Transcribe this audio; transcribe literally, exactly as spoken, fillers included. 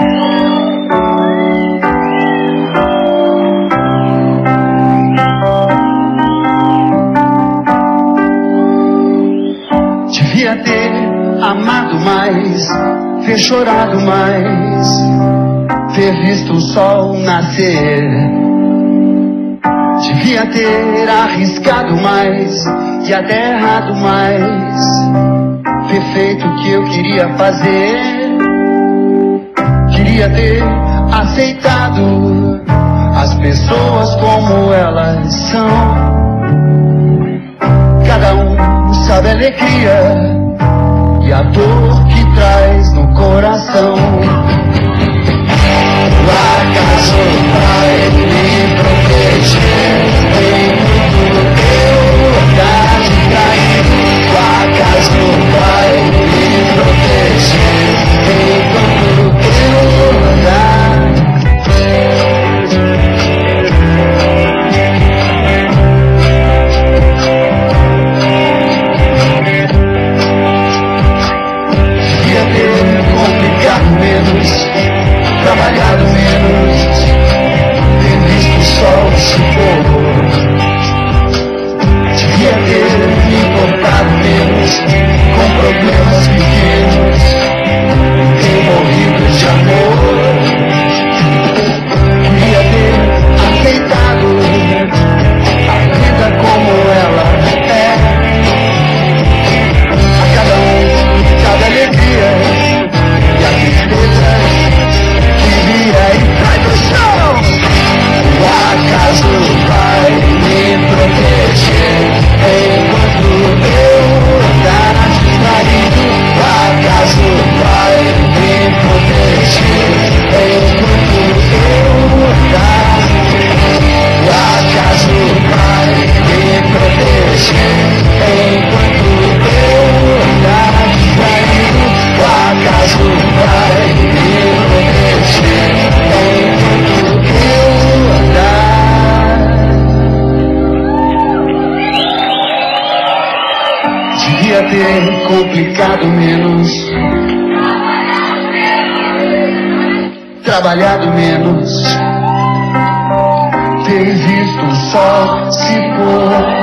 Devia ter amado mais, ter chorado mais, ter visto o sol nascer. Devia ter arriscado mais e até errado mais, ter feito o que eu queria fazer. Queria ter aceitado as pessoas como elas são. Cada um sabe a alegria e a dor que traz no coração. O acaso vai me proteger enquanto eu andar distraído. O acaso vai me proteger enquanto eu andar. Devia ter complicado menos, trabalhado menos, ter visto o sol se pôr. Devia ter me importado menos com problemas pequenos, ter morrido de amor. Queria ter aceitado a vida como ela é. A cada um, cada alegria e a tristeza que vira e cai do chão. O acaso vai me proteger enquanto eu andar distraído. O acaso vai me proteger enquanto eu andar. O acaso vai me proteger enquanto eu andar distraído. O acaso vai me proteger enquanto eu andar. Devia ter complicado menos, trabalhado menos, ter visto o sol se pôr.